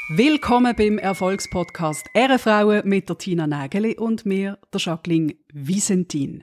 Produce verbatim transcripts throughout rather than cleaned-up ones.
Willkommen beim Erfolgspodcast «Ehrenfrauen» mit der Tina Nägeli und mir, der Jacqueline Visentin.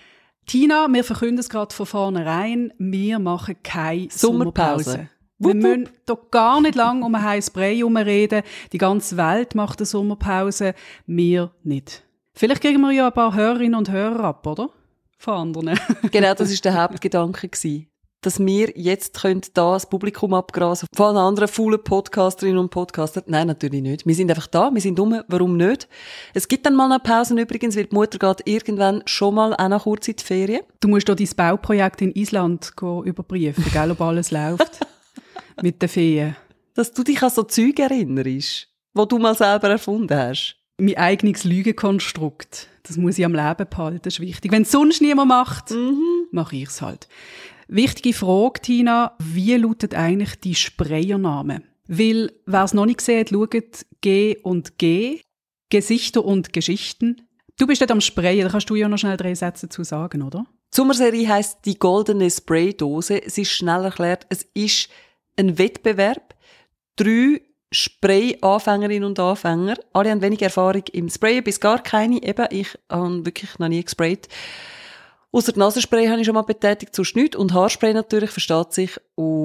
Tina, wir verkünden es gerade von vornherein, wir machen keine Sommerpause. Sommerpause. Wir müssen doch gar nicht lange um ein heißes Brei herumreden. Die ganze Welt macht eine Sommerpause, wir nicht. Vielleicht kriegen wir ja ein paar Hörerinnen und Hörer ab, oder? Von anderen. Genau, das war der Hauptgedanke gewesen. Dass wir jetzt da das Publikum abgrasen von anderen faulen Podcasterinnen und Podcastern. Nein, natürlich nicht. Wir sind einfach da, wir sind dumm, warum nicht? Es gibt dann mal eine Pause übrigens, weil die Mutter geht irgendwann schon mal auch noch kurz in die Ferien. Du musst doch dein Bauprojekt in Island überprüfen, gell, ob alles läuft. Mit den Feen. Dass du dich an so Zeug erinnerst, die du mal selber erfunden hast. Mein eigenes Lügenkonstrukt. Das muss ich am Leben behalten, das ist wichtig. Wenn es sonst niemand macht, mhm. mache ich es halt. Wichtige Frage, Tina, wie lautet eigentlich die Sprayername? Weil, wer es noch nicht gesehen hat, schaut G und G, Gesichter und Geschichten. Du bist dort am Sprayen, da kannst du ja noch schnell drei Sätze dazu sagen, oder? Die Sommerserie heisst «Die goldene Spraydose». Es ist schnell erklärt, es ist ein Wettbewerb. Drei Spray-Anfängerinnen und Anfänger. Alle haben wenig Erfahrung im Sprayen, bis gar keine. Eben, ich habe wirklich noch nie gesprayt. Ausser die Nasenspray habe ich schon mal betätigt, sonst nichts. Und Haarspray natürlich, versteht sich.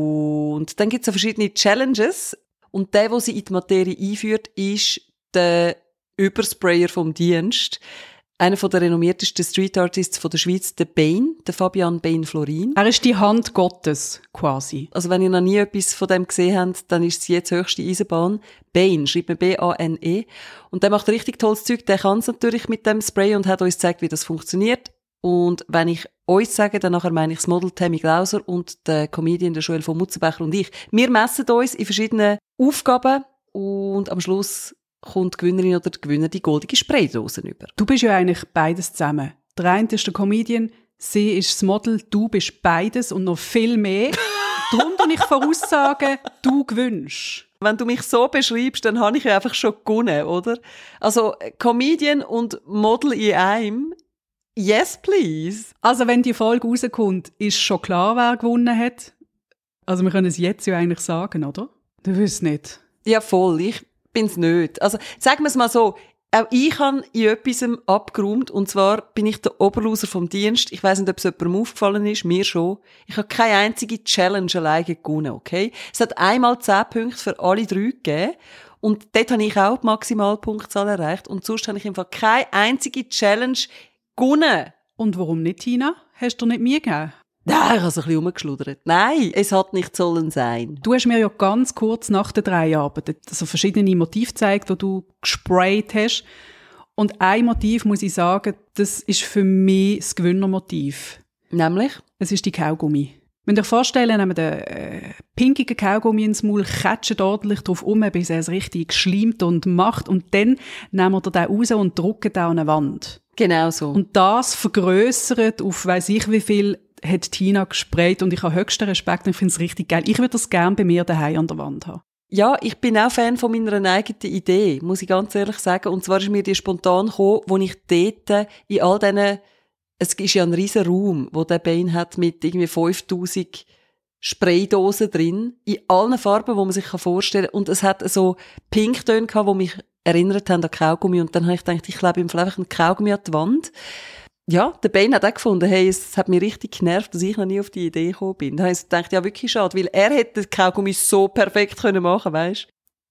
Und dann gibt es verschiedene Challenges. Und der, der sie in die Materie einführt, ist der Übersprayer vom Dienst. Einer der renommiertesten Street Artists von der Schweiz, der Bane, der Fabian Bane Florin. Er ist die Hand Gottes, quasi. Also wenn ihr noch nie etwas von dem gesehen habt, dann ist es jetzt höchste Eisenbahn. Bane, schreibt man B A N E. Und der macht richtig tolles Zeug. Der kann es natürlich mit dem Spray und hat uns gezeigt, wie das funktioniert. Und wenn ich uns sage, dann nachher meine ich das Model Tammy Glauser und der Comedian der Joel von Mutzenbecher und ich. Wir messen uns in verschiedenen Aufgaben und am Schluss kommt die Gewinnerin oder der Gewinner die goldige Spraydose über. Du bist ja eigentlich beides zusammen. Der eine ist der Comedian, sie ist das Model, du bist beides und noch viel mehr. Darum kann ich voraussagen, du gewinnst. Wenn du mich so beschreibst, dann habe ich ja einfach schon gewonnen, oder? Also Comedian und Model in einem. Yes, please. Also wenn die Folge rauskommt, ist schon klar, wer gewonnen hat. Also wir können es jetzt ja eigentlich sagen, oder? Du willst nicht. Ja, voll. Ich bin's nicht. Also sagen wir es mal so, auch ich habe in etwas abgeräumt, und zwar bin ich der Oberloser vom Dienst. Ich weiss nicht, ob es jemandem aufgefallen ist, mir schon. Ich habe keine einzige Challenge alleine gewonnen, okay? Es hat einmal zehn Punkte für alle drei gegeben. Und dort habe ich auch die Maximalpunktzahl erreicht. Und sonst habe ich einfach keine einzige Challenge gewonnen. Und warum nicht, Tina? Hast du nicht mir gegeben? Nein, ich habe so ein bisschen rumgeschludert. Nein, es hat nicht sollen sein. Du hast mir ja ganz kurz nach der Dreharbeiten also verschiedene Motive gezeigt, die du gesprayt hast. Und ein Motiv, muss ich sagen, das ist für mich das Gewinnermotiv. Nämlich? Es ist die Kaugummi. Wenn ihr euch vorstellen, nehmen wir den äh, pinkigen Kaugummi ins Maul, catchen ordentlich drauf um, bis er es richtig schleimt und macht. Und dann nehmen wir den raus und drücken den an eine Wand. Genau so. Und das vergrössert auf weiss ich wie viel hat Tina gesprayt und ich habe höchsten Respekt und ich finde es richtig geil. Ich würde das gerne bei mir daheim an der Wand haben. Ja, ich bin auch Fan von meiner eigenen Idee, muss ich ganz ehrlich sagen. Und zwar ist mir die spontan gekommen, wo ich dort in all diesen, es ist ja ein riesen Raum, wo der Bane hat mit irgendwie fünftausend Spraydosen drin, in allen Farben, die man sich vorstellen kann. Und es hat so Pinktöne gehabt, die mich erinnert haben an Kaugummi. Und dann habe ich gedacht, ich klebe ihm vielleicht einfach einen Kaugummi an die Wand. Ja, der Ben hat auch gefunden, hey, es hat mich richtig genervt, dass ich noch nie auf die Idee gekommen bin. Da habe ich gedacht, ja, wirklich schade, weil er hätte den Kaugummi so perfekt können machen, weisst?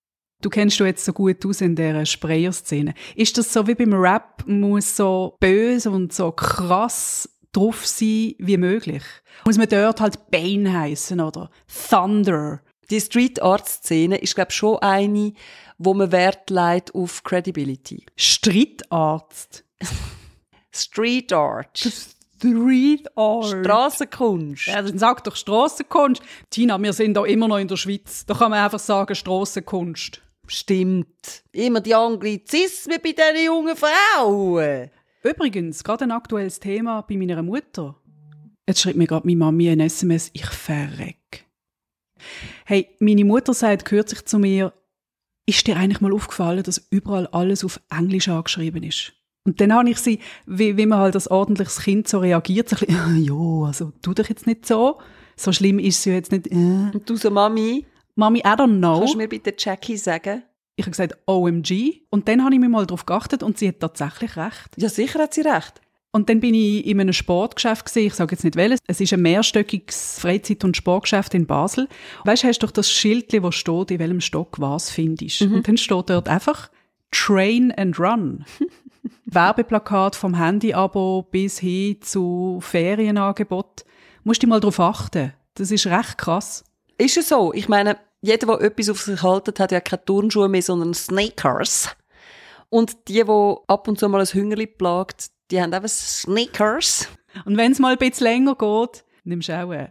Du kennst du jetzt so gut aus in dieser Sprayer-Szene. Ist das so wie beim Rap, muss so böse und so krass drauf sein wie möglich? Muss man dort halt Bane heissen oder Thunder? Die Street Art Szene ist, glaube ich, schon eine, wo man Wert legt auf Credibility. Streitarzt? Street Art. Street Art. Strassenkunst. Ja, dann sag doch Strassenkunst. Tina, wir sind da immer noch in der Schweiz. Da kann man einfach sagen Strassenkunst. Stimmt. Immer die Anglizismen bei diesen jungen Frauen. Übrigens, gerade ein aktuelles Thema bei meiner Mutter. Jetzt schreibt mir gerade meine Mami ein S M S, ich verreck. Hey, meine Mutter sagt kürzlich zu mir, ist dir eigentlich mal aufgefallen, dass überall alles auf Englisch angeschrieben ist? Und dann habe ich sie, wie, wie man halt als ordentliches Kind so reagiert, so ein bisschen, ja, also tu dich jetzt nicht so. So schlimm ist es ja jetzt nicht. Äh. Und du so, Mami? Mami, I don't know. Kannst du mir bitte Jackie sagen? Ich habe gesagt, O M G. Und dann habe ich mir mal darauf geachtet und sie hat tatsächlich recht. Ja, sicher hat sie recht. Und dann bin ich in einem Sportgeschäft gewesen. Ich sage jetzt nicht welches. Es ist ein mehrstöckiges Freizeit- und Sportgeschäft in Basel. Weißt du, hast du doch das Schildchen, wo steht, in welchem Stock was findest. Mhm. Und dann steht dort einfach Train and Run. Werbeplakat vom Handy-Abo bis hin zu Ferienangebot. Musst du mal darauf achten. Das ist recht krass. Ist es so? Ich meine, jeder, der etwas auf sich hält, hat ja keine Turnschuhe mehr, sondern Sneakers. Und die, die ab und zu mal ein Hüngerli plagt, die haben eben Sneakers. Und wenn es mal ein bisschen länger geht, nimmst du auch ein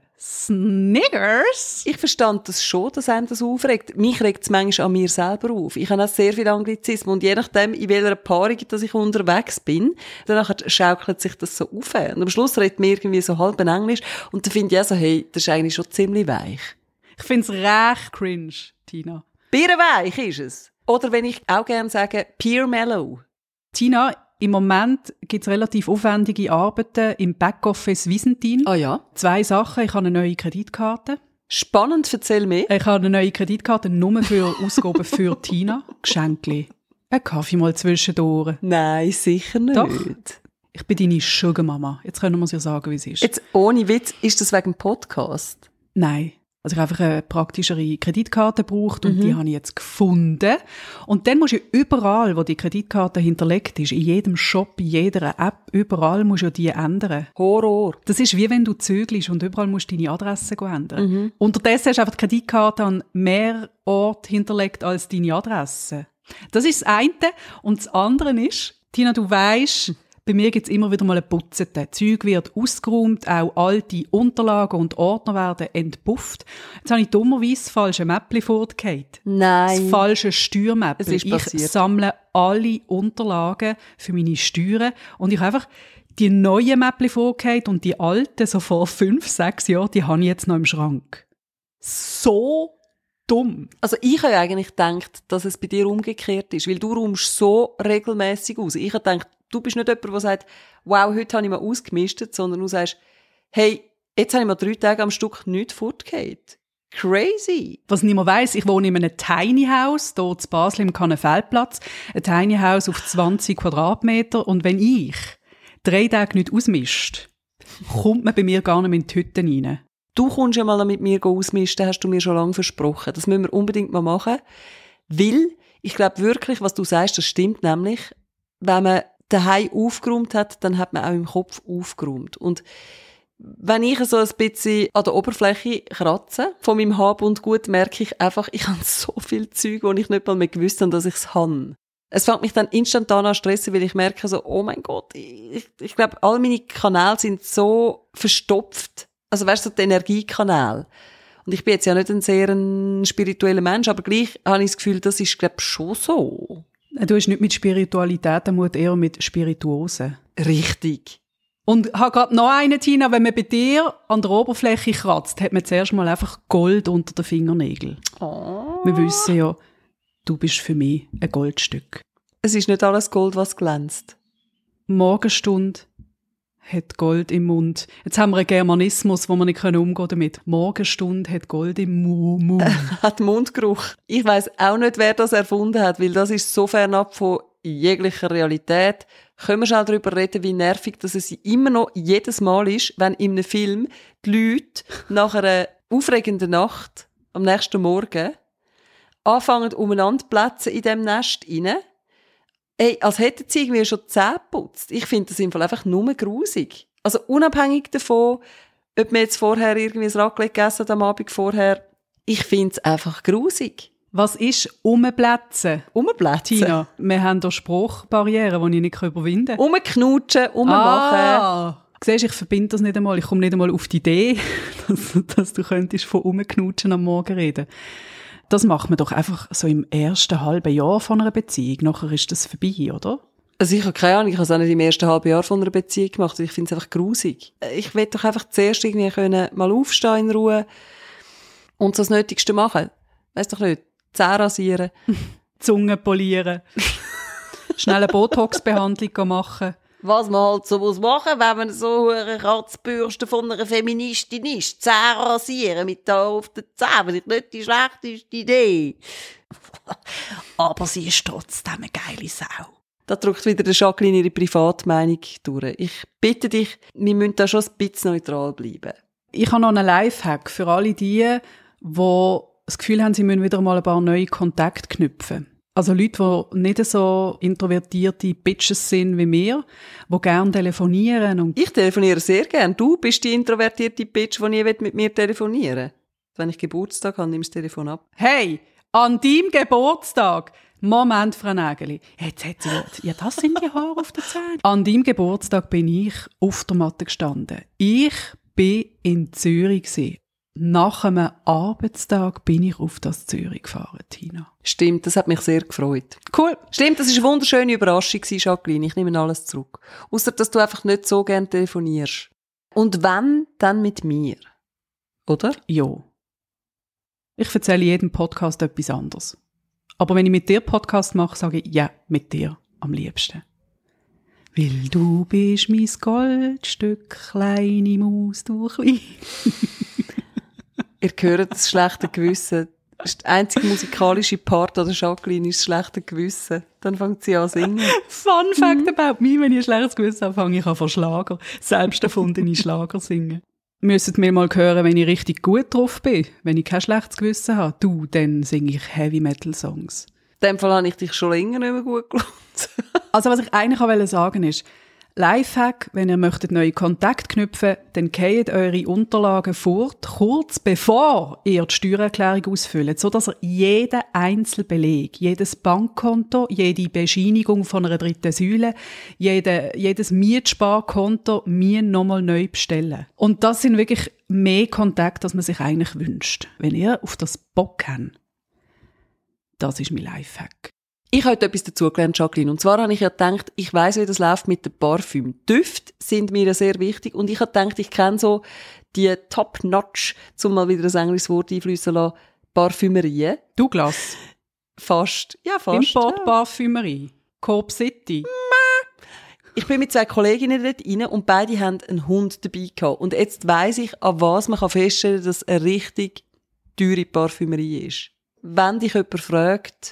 Snickers. Ich verstand das schon, dass einem das aufregt. Mich regt es manchmal an mir selber auf. Ich habe auch sehr viel Anglizismen und je nachdem, in welcher Paarung dass ich unterwegs bin, danach schaukelt sich das so auf. Und am Schluss redet mir irgendwie so halb in Englisch und dann finde ich auch so, hey, das ist eigentlich schon ziemlich weich. Ich finde es recht cringe, Tina. Bierenweich ist es. Oder wenn ich auch gerne sage, Peer Mellow. Tina, im Moment gibt es relativ aufwendige Arbeiten im Backoffice Wiesentin. Ah ja? Zwei Sachen. Ich habe eine neue Kreditkarte. Spannend, erzähl mir. Ich habe eine neue Kreditkarte nur für Ausgaben für Tina. Geschenkli. Ein Kaffee mal zwischendurch. Nein, sicher nicht. Doch. Ich bin deine Sugar-Mama. Jetzt können wir es ja sagen, wie es ist. Jetzt, ohne Witz, ist das wegen dem Podcast? Nein. Also ich habe einfach eine praktischere Kreditkarte gebraucht und mhm. die habe ich jetzt gefunden. Und dann musst du überall, wo die Kreditkarte hinterlegt ist, in jedem Shop, in jeder App, überall musst du die ändern. Horror. Das ist wie wenn du zügelst und überall musst du deine Adresse ändern. Mhm. Unterdessen hast du einfach die Kreditkarte an mehr Orten hinterlegt als deine Adresse. Das ist das eine. Und das andere ist, Tina, du weisst, bei mir gibt es immer wieder mal ein Putzen. Zeug wird ausgeräumt, auch alte Unterlagen und Ordner werden entpufft. Jetzt habe ich dummerweise das falsche Mäppli vorgehakt. Nein. Das falsche Steuermäppli. Es ist passiert. Ich sammle alle Unterlagen für meine Steuern und ich habe einfach die neuen Mäppli vorgehakt und die alten, so vor fünf, sechs Jahren, die habe ich jetzt noch im Schrank. So dumm. Also ich habe eigentlich gedacht, dass es bei dir umgekehrt ist, weil du räumst so regelmässig aus. Ich habe gedacht, du bist nicht jemand, der sagt, wow, heute habe ich mal ausgemistet, sondern du sagst, hey, jetzt habe ich mal drei Tage am Stück nichts fortgeht. Crazy. Was niemand weiss, ich wohne in einem Tiny House, hier in Basel im Kannenfeldplatz. Ein Tiny House auf zwanzig Quadratmeter. Und wenn ich drei Tage nicht ausmischt, kommt man bei mir gar nicht mehr in die Hütte rein. Du kommst ja mal mit mir ausmisten, hast du mir schon lange versprochen. Das müssen wir unbedingt mal machen. Weil, ich glaube wirklich, was du sagst, das stimmt nämlich, wenn man daheim aufgeräumt hat, dann hat man auch im Kopf aufgeräumt. Und wenn ich so ein bisschen an der Oberfläche kratze von meinem Hab und Gut, merke ich einfach, ich habe so viel Zeug, wo ich nicht mal mehr gewusst habe, dass ich es habe. Es fängt mich dann instantan an stressen, weil ich merke so, oh mein Gott, ich, ich glaube, all meine Kanäle sind so verstopft. Also weißt du, so die Energiekanäle. Und ich bin jetzt ja nicht ein sehr ein spiritueller Mensch, aber gleich habe ich das Gefühl, das ist, glaube ich, schon so. Du hast nicht mit Spiritualität, du musst eher mit Spirituosen. Richtig. Und ich habe gerade noch einen, Tina, wenn man bei dir an der Oberfläche kratzt, hat man zuerst mal einfach Gold unter den Fingernägeln. Oh. Wir wissen ja, du bist für mich ein Goldstück. Es ist nicht alles Gold, was glänzt. Morgenstunde hat Gold im Mund. Jetzt haben wir einen Germanismus, wo wir nicht umgehen können damit. Morgenstunde hat Gold im Mund. Hat Mundgeruch. Ich weiss auch nicht, wer das erfunden hat, weil das ist so fernab von jeglicher Realität. Können wir schnell darüber reden, wie nervig dass es immer noch jedes Mal ist, wenn in einem Film die Leute nach einer aufregenden Nacht am nächsten Morgen anfangen, umeinander zu plätzen in diesem Nest rein. Ey, als hätten sie irgendwie schon die Zähne geputzt. Ich finde das im Fall einfach nur grusig. Also unabhängig davon, ob wir jetzt vorher irgendwie ein Raclette gegessen haben am Abend vorher, ich finde es einfach grusig. Was ist umplätzen? Umplätzen? Tina, wir haben hier Spruchbarrieren, die ich nicht überwinden kann. Umknutschen, ummachen. Ah, siehst, ich verbinde das nicht einmal. Ich komme nicht einmal auf die Idee, dass, dass du könntest von umknutschen am Morgen reden. Das macht man doch einfach so im ersten halben Jahr von einer Beziehung. Nachher ist das vorbei, oder? Also ich habe keine Ahnung, ich habe es auch nicht im ersten halben Jahr von einer Beziehung gemacht. Ich finde es einfach grusig. Ich will doch einfach zuerst irgendwie können mal aufstehen in Ruhe und so das Nötigste machen. Weiss doch nicht, Zähne rasieren. Zunge polieren. Schnell eine Botox-Behandlung machen. Was man halt so muss machen, wenn man so eine Kratzbürste von einer Feministin ist. Zähne rasieren mit da auf den Zähnen, ist nicht die schlechteste Idee. Aber sie ist trotzdem eine geile Sau. Da drückt wieder der Jacqueline ihre Privatmeinung durch. Ich bitte dich, wir müssen da schon ein bisschen neutral bleiben. Ich habe noch einen Lifehack für alle die, die das Gefühl haben, sie müssen wieder mal ein paar neue Kontakte knüpfen. Also Leute, die nicht so introvertierte Bitches sind wie wir, die gerne telefonieren. Und ich telefoniere sehr gerne. Du bist die introvertierte Bitch, die nie mit mir telefonieren will. Wenn ich Geburtstag habe, nimm das Telefon ab. Hey, an deinem Geburtstag! Moment, Frau Nägeli. Jetzt hat sie, ja, das sind die Haare auf den Zähnen. An deinem Geburtstag bin ich auf der Matte gestanden. Ich bin in Zürich gewesen. Nach einem Arbeitstag bin ich auf das Zürich gefahren, Tina. Stimmt, das hat mich sehr gefreut. Cool. Stimmt, das war eine wunderschöne Überraschung, Jacqueline. Ich nehme alles zurück. Ausser, dass du einfach nicht so gerne telefonierst. Und wenn, dann mit mir. Oder? Ja. Ich erzähle in jedem Podcast etwas anderes. Aber wenn ich mit dir Podcast mache, sage ich, ja, mit dir am liebsten. Weil du bist mein Goldstück, kleine Maus, du klein. Ihr hört das schlechte Gewissen. Das ist der einzige musikalische Part an der Jacqueline ist das schlechte Gewissen. Dann fängt sie an zu singen. Fun Fact mhm. about me, wenn ich ein schlechtes Gewissen habe, fange ich an von Schlager. Selbst erfundene Schlager singen. Müsstet mir mal hören, wenn ich richtig gut drauf bin. Wenn ich kein schlechtes Gewissen habe, du, dann singe ich Heavy-Metal-Songs. In dem Fall habe ich dich schon länger nicht mehr gut gelohnt. Also was ich eigentlich auch sagen wollte, ist, Lifehack, wenn ihr möchtet neue Kontakte knüpfen, dann geht eure Unterlagen fort, kurz bevor ihr die Steuererklärung ausfüllt, sodass ihr jeden Einzelbeleg, jedes Bankkonto, jede Bescheinigung von einer dritten Säule, jede, jedes Mietsparkonto müssen nochmal neu bestellen. Und das sind wirklich mehr Kontakte, als man sich eigentlich wünscht. Wenn ihr auf das Bock habt, das ist mein Lifehack. Ich habe heute etwas dazugelernt, Jacqueline. Und zwar habe ich ja gedacht, ich weiss, wie das läuft mit den Parfüm. Düfte sind mir ja sehr wichtig. Und ich habe gedacht, ich kenne so die Top-Notch, um mal wieder ein englisches Wort einfliessen zu lassen, Parfümerien. Douglas. Fast. Ja, fast. Import-Parfümerie. Ja. Coop City. Ich bin mit zwei Kolleginnen dort rein und beide haben einen Hund dabei gehabt. Und jetzt weiss ich, an was man feststellen kann, dass es eine richtig teure Parfümerie ist. Wenn dich jemand fragt,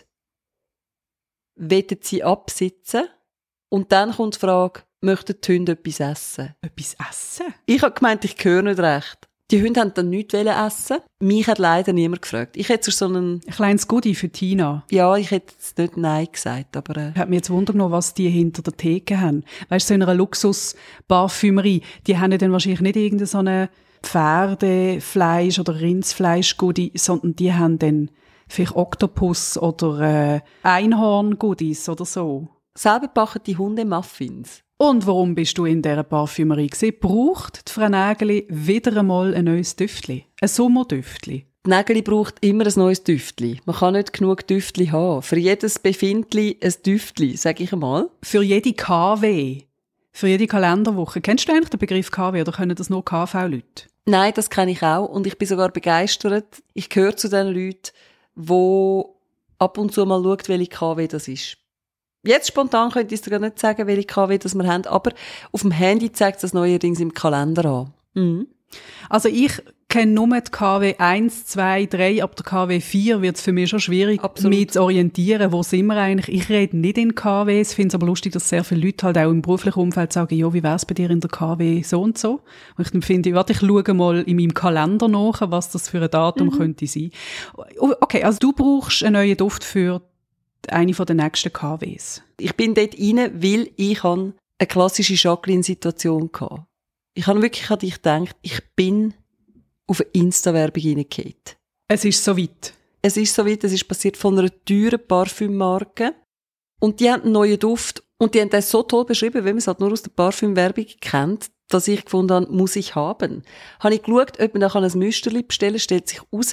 wollen sie absitzen? Und dann kommt die Frage, möchten die Hunde etwas essen? Etwas essen? Ich habe gemeint, ich höre nicht recht. Die Hunde wollten dann nichts essen. Mich hat leider niemand gefragt. Ich hätte so einen... Ein kleines Goodie für Tina. Ja, ich hätte jetzt nicht Nein gesagt, aber... Äh. Ich habe mir jetzt Wunder genommen, was die hinter der Theke haben. Weißt du, so in einer Luxus-Parfümerie, die haben ja dann wahrscheinlich nicht irgendeine so eine Pferdefleisch- oder Rindsfleisch-Goodie, sondern die haben dann vielleicht Oktopus oder äh, Einhorn-Goodies oder so. Selber backen die Hunde Muffins. Und warum bist du in dieser Parfümerie gewesen? Braucht die Frau Nägeli wieder einmal ein neues Düftli? Ein Sommerdüftli? Die Nägeli braucht immer ein neues Düftli. Man kann nicht genug Düftli haben. Für jedes Befindli ein Düftli, sage ich einmal. Für jede K W, für jede Kalenderwoche. Kennst du eigentlich den Begriff K W oder können das nur K V-Leute? Nein, das kenne ich auch und ich bin sogar begeistert. Ich gehöre zu den Leuten, die ab und zu mal schauen, welche K W das ist. Jetzt spontan könnte ich dir gar nicht sagen, welche K W das wir haben, aber auf dem Handy zeigt das neuerdings im Kalender an. Mhm. Also ich kenne nur die K W eins, zwei, drei, ab der K W vier wird es für mich schon schwierig, Absolut. mich zu orientieren, wo sind wir eigentlich. Ich rede nicht in K Ws, finde es aber lustig, dass sehr viele Leute halt auch im beruflichen Umfeld sagen, ja, wie wär's bei dir in der K W so und so? Und ich dann finde, warte, ich schaue mal in meinem Kalender nach, was das für ein Datum mhm. könnte sein. Okay, also du brauchst einen neuen Duft für eine von den nächsten K Ws. Ich bin dort rein, weil ich eine klassische Jacqueline-Situation hatte. Ich habe wirklich an dich gedacht, ich bin auf eine Insta-Werbung reingefallen. Es ist soweit. Es ist soweit, es ist passiert von einer teuren Parfümmarke. Und die haben einen neuen Duft. Und die haben das so toll beschrieben, wie man es halt nur aus der Parfümwerbung kennt, dass ich gefunden habe, muss ich haben. Habe ich geschaut, ob man da ein Müsterli bestellen kann, stellt sich raus,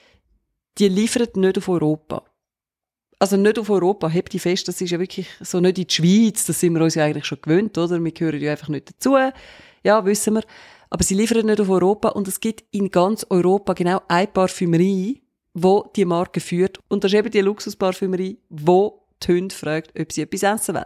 die liefern nicht auf Europa. Also nicht auf Europa, hebt die fest, das ist ja wirklich so nicht in die Schweiz, das sind wir uns ja eigentlich schon gewöhnt, oder? Wir gehören ja einfach nicht dazu. Ja, wissen wir. Aber sie liefern nicht auf Europa und es gibt in ganz Europa genau eine Parfümerie, wo die Marke führt. Und das ist eben die Luxusparfümerie, wo die Hunde fragt, ob sie etwas essen wollen.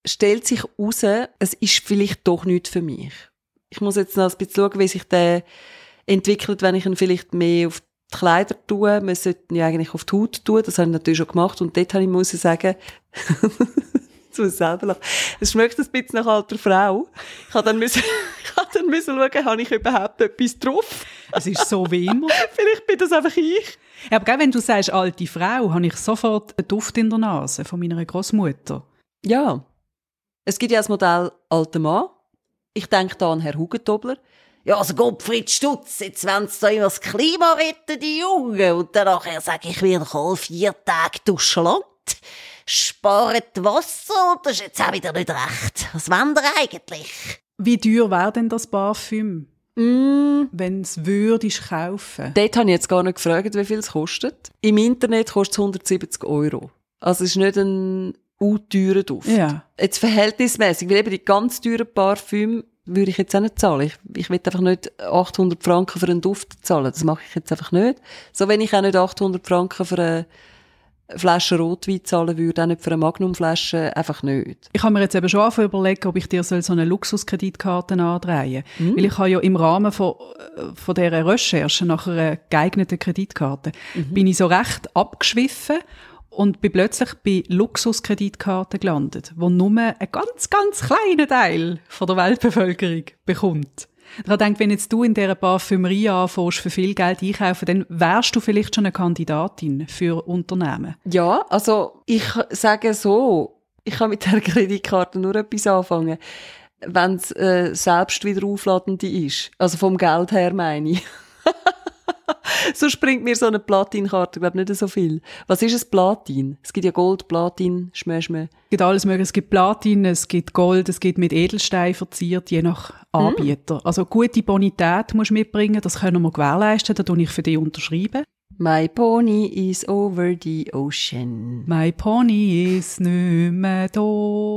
stellt sich heraus, es ist vielleicht doch nicht für mich. Ich muss jetzt noch ein bisschen schauen, wie sich der entwickelt, wenn ich ihn vielleicht mehr auf die Kleider tue. Wir sollten ja eigentlich auf die Haut tun, das habe ich natürlich schon gemacht. Und dort habe ich, muss ich sagen, jetzt muss ich selber lachen, es schmeckt ein bisschen nach alter Frau. Ich habe dann müssen, ich habe dann müssen schauen, habe ich überhaupt etwas drauf? Es ist so wie immer. Vielleicht bin das einfach ich. Ja, aber gell, wenn du sagst alte Frau, habe ich sofort einen Duft in der Nase von meiner Großmutter. Ja. Es gibt ja das Modell alter Mann. Ich denke da an Herrn Hugentobler. Ja, also Gottfried Stutz, jetzt wollen sie da immer das Klima retten, die Jungen. Und dann nachher sage ich wieder, alle vier Tage duschen Land, spart Wasser, und das ist jetzt auch wieder nicht recht. Was wollen ihr eigentlich? Wie teuer wäre denn das Parfüm, Mm. wenn es würdest kaufen? Dort habe ich jetzt gar nicht gefragt, wie viel es kostet. Im Internet kostet es hundertsiebzig Euro. Also es ist nicht ein u-teurer Duft. Ja. Jetzt verhältnismäßig, weil eben die ganz teuren Parfüme würde ich jetzt auch nicht zahlen. Ich, ich will einfach nicht achthundert Franken für einen Duft zahlen. Das mache ich jetzt einfach nicht. So, wenn ich auch nicht achthundert Franken für eine Flasche Rotwein zahlen würde, auch nicht für eine Magnumflasche, einfach nicht. Ich habe mir jetzt eben schon angefangen überlegen, ob ich dir so eine Luxuskreditkarte andrehen soll. Mhm. Weil ich habe ja im Rahmen von, von dieser Recherche nach einer geeigneten Kreditkarte Mhm. bin ich so recht abgeschwiffen und bin plötzlich bei Luxuskreditkarten gelandet, wo nur ein ganz, ganz kleiner Teil von der Weltbevölkerung bekommt. Ich habe gedacht, wenn jetzt du in dieser Parfümerie anfängst, für viel Geld einkaufen, dann wärst du vielleicht schon eine Kandidatin für Unternehmen. Ja, also ich sage so, ich kann mit der Kreditkarte nur etwas anfangen, wenn es äh, selbst wieder aufladende ist. Also vom Geld her meine ich. So springt mir so eine Platinkarte, glaube ich, nicht so viel. Was ist ein Platin? Es gibt ja Gold, Platin, Schmäh-Schmäh. Es gibt alles Mögliche. Es gibt Platin, es gibt Gold, es gibt mit Edelstein verziert, je nach Anbieter. Mm. Also gute Bonität musst du mitbringen, das können wir gewährleisten, da tue ich für dich unterschreiben. My pony is over the ocean. My pony is nicht mehr da.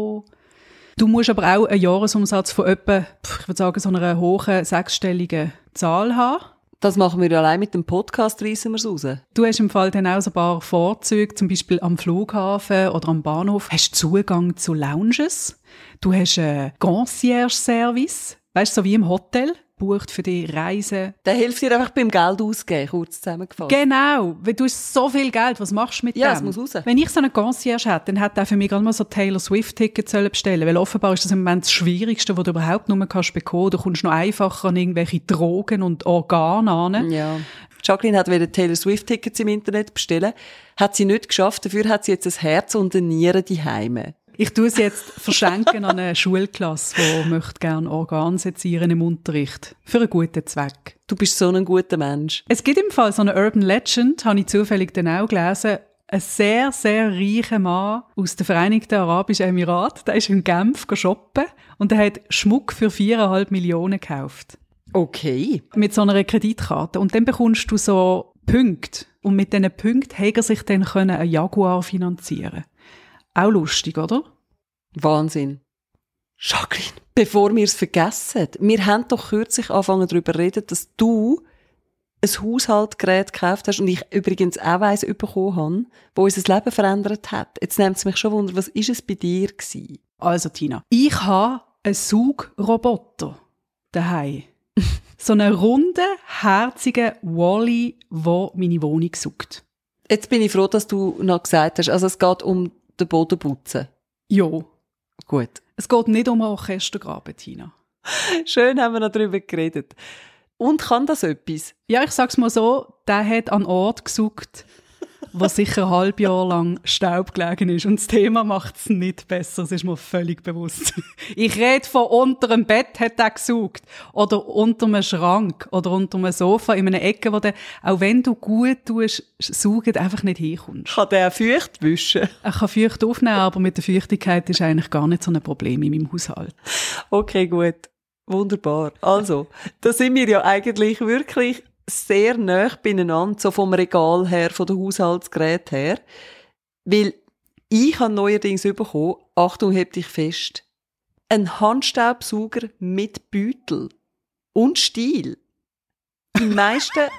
Du musst aber auch einen Jahresumsatz von etwa, ich würde sagen, so einer hohen sechsstelligen Zahl haben. Das machen wir ja allein mit dem Podcast, reissen wir es raus. Du hast im Fall dann auch so ein paar Vorzüge, zum Beispiel am Flughafen oder am Bahnhof. Hast Zugang zu Lounges. Du hast einen Concierge-Service, weißt du, so wie im Hotel. Bucht für die Reisen. Der hilft dir einfach beim Geld ausgeben, kurz zusammengefasst. Genau, weil du hast so viel Geld, was machst du mit ja, dem? Ja, es muss raus. Wenn ich so einen Concierge hätte, dann hätte er für mich gerade mal so Taylor Swift-Tickets bestellen sollen, weil offenbar ist das im Moment das Schwierigste, was du überhaupt nur kannst bekommen. Du kommst noch einfacher an irgendwelche Drogen und Organe an. Ja. Jacqueline hat wieder Taylor Swift-Tickets im Internet bestellen. Hat sie nicht geschafft, dafür hat sie jetzt ein Herz und eine Niere daheim. Ich tue es jetzt verschenken an eine Schulklasse, die möchte gerne Organe sezieren im Unterricht. Für einen guten Zweck. Du bist so ein guter Mensch. Es gibt im Fall so eine Urban Legend, habe ich zufällig dann auch gelesen, ein sehr, sehr reicher Mann aus den Vereinigten Arabischen Emiraten, der ist in Genf shoppen und der hat Schmuck für viereinhalb Millionen gekauft. Okay. Mit so einer Kreditkarte. Und dann bekommst du so Punkte. Und mit diesen Punkten hat er sich dann einen Jaguar finanzieren. Auch lustig, oder? Wahnsinn. Jacqueline, bevor wir es vergessen, wir haben doch kürzlich angefangen darüber zu reden, dass du ein Haushaltsgerät gekauft hast und ich übrigens auch eins bekommen habe, das unser Leben verändert hat. Jetzt nimmt es mich schon Wunder, was war es bei dir gewesen? Also Tina, ich habe einen Saugroboter daheim. So einen runden, herzigen Wally, der meine Wohnung saugt. Jetzt bin ich froh, dass du noch gesagt hast, also es geht um den Boden putzen. Ja. Gut. Es geht nicht um einen Orchestergraben, Tina. Schön haben wir noch darüber geredet. Und kann das etwas? Ja, ich sag's mal so, der hat an Ort gesaugt, wo sicher ein halbes Jahr lang Staub gelegen ist. Und das Thema macht's nicht besser, das ist mir völlig bewusst. Ich rede von unter dem Bett hat er gesaugt. Oder unter einem Schrank. Oder unter einem Sofa in einer Ecke, wo der, auch wenn du gut tust, saugen, einfach nicht hinkommst. Kann der feucht wischen? Er kann feucht aufnehmen, aber mit der Feuchtigkeit ist eigentlich gar nicht so ein Problem in meinem Haushalt. Okay, gut. Wunderbar. Also, da sind wir ja eigentlich wirklich sehr nah beieinander, so vom Regal her, von den Haushaltsgeräten her. Weil ich habe neuerdings bekommen, Achtung, heb dich fest, ein Handstaubsauger mit Beutel und Stiel. Die meisten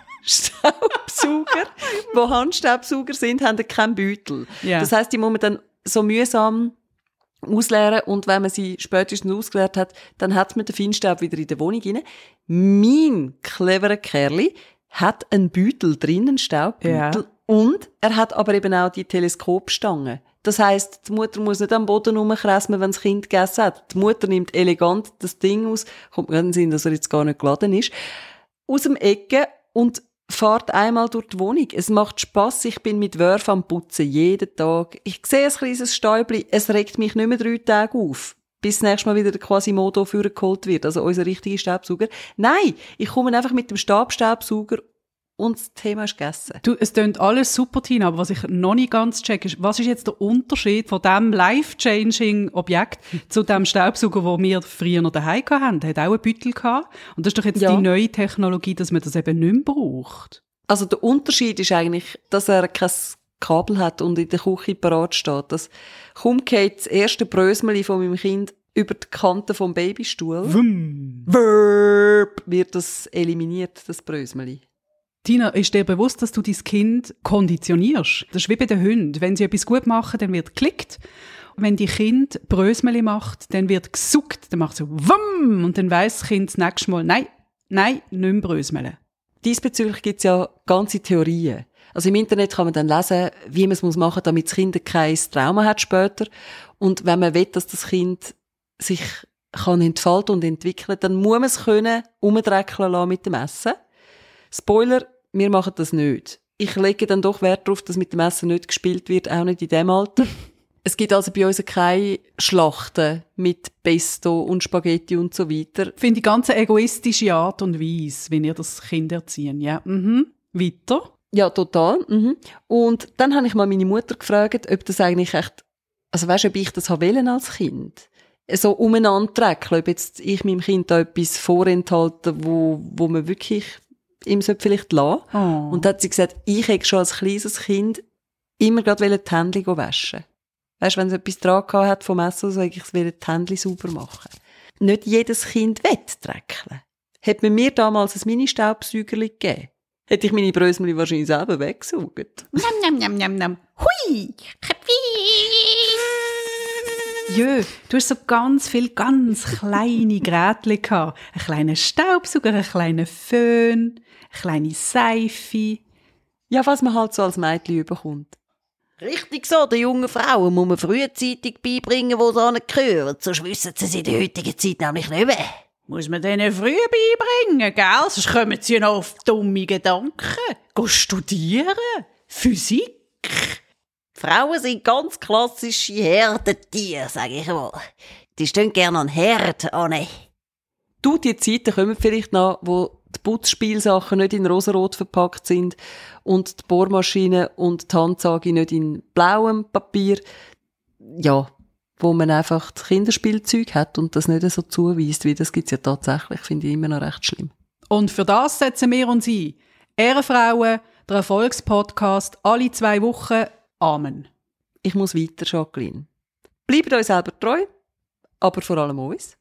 Staubsauger, die Handstaubsauger sind, haben keinen Beutel. Yeah. Das heisst, die muss man dann so mühsam ausleeren und wenn man sie spätestens ausgeleert hat, dann hat man den Feinstaub wieder in der Wohnung rein. Mein cleverer Kerli hat einen Beutel drin, einen Staubbeutel, ja. Und er hat aber eben auch die Teleskopstange. Das heisst, die Mutter muss nicht am Boden rumkräsmen, wenn das Kind gegessen hat. Die Mutter nimmt elegant das Ding aus, kommt mir in den Sinn, dass er jetzt gar nicht geladen ist, aus dem Ecke und fahrt einmal durch die Wohnung. Es macht Spass. Ich bin mit Wörf am Putzen, jeden Tag. Ich sehe ein kleines Stäubli. Es regt mich nicht mehr drei Tage auf. Bis nächstes Mal wieder der Quasimodo vorgeholt wird. Also unser richtiger Staubsauger. Nein, ich komme einfach mit dem Stabstaubsauger und das Thema ist gegessen. Du, es klingt alles super, Tina, aber was ich noch nicht ganz check, ist, was ist jetzt der Unterschied von diesem life-changing Objekt zu dem Staubsauger, den wir früher noch daheim hatten? Der hat auch einen Beutel gehabt. Und das ist doch jetzt ja. die neue Technologie, dass man das eben nicht mehr braucht. Also der Unterschied ist eigentlich, dass er kein Kabel hat und in der Küche parat steht. Das kaum geht das erste Brösmeli von meinem Kind über die Kante vom Babystuhl. Wum. Wurp, wird das eliminiert, das Brösmeli. Tina, ist dir bewusst, dass du dein Kind konditionierst? Das ist wie bei den Hunden. Wenn sie etwas gut machen, dann wird geklickt. Und wenn die Kind Brösmeli macht, dann wird gesuckt. Dann macht es so wumm und dann weiss das Kind das nächste Mal, nein, nein, nicht mehr Brösmeli. Diesbezüglich gibt es ja ganze Theorien. Also im Internet kann man dann lesen, wie man es machen muss, damit das Kind kein Trauma hat später. Und wenn man will, dass das Kind sich kann entfalten und entwickeln, dann muss man es können umdrecken lassen mit dem Essen. Spoiler, wir machen das nicht. Ich lege dann doch Wert darauf, dass mit dem Essen nicht gespielt wird, auch nicht in diesem Alter. Es gibt also bei uns keine Schlachten mit Pesto und Spaghetti und so weiter. Ich finde die ganze egoistische Art und Weise, wie ihr das Kind erziehen. Ja, mhm. Weiter? Ja, total. Mhm. Und dann habe ich mal meine Mutter gefragt, ob das eigentlich echt, also weisst du, ob ich das wollte als Kind? So umeinander trägeln, ob jetzt ich meinem Kind da etwas vorenthalten, wo, wo man wirklich ihm vielleicht lassen. Oh. Und dann hat sie gesagt, ich hätte schon als kleines Kind immer gerade die Hände waschen. Weisst du, wenn sie etwas dran hat vom Essen, so hätte ich die Hände sauber machen. Nicht jedes Kind will trägeln. Hätte man mir damals ein Mini-Staubsaugerli gegeben, hätte ich meine Brösmeli wahrscheinlich selber weggesaugt. Nam, nam, nam, nam, nam. Hui! Jö, du hast so ganz viele, ganz kleine Geräte gehabt. Ein kleiner Staubsauger, ein kleiner Föhn, eine kleine Seife. Ja, was man halt so als Mädchen bekommt. Richtig so, den jungen Frauen muss man frühzeitig beibringen, wo sie gehören. Sonst wissen sie es in der heutigen Zeit nämlich nicht mehr. Muss man denen früh beibringen, gell? Sonst kommen sie noch auf dumme Gedanken. Geh studieren? Physik? Frauen sind ganz klassische Herdentiere, sage ich mal. Die stehen gerne an Herd an. Du, die Zeiten kommen vielleicht noch, wo die Putzspielsachen nicht in rosarot verpackt sind und die Bohrmaschine und die Handsäge nicht in blauem Papier. Ja, wo man einfach das Kinderspielzeug hat und das nicht so zuweist, wie das gibt's ja tatsächlich, finde ich immer noch recht schlimm. Und für das setzen wir uns ein. Ehrenfrauen, der Erfolgspodcast, alle zwei Wochen. Amen. Ich muss weiter, Jacqueline. Bleibt euch selber treu, aber vor allem uns.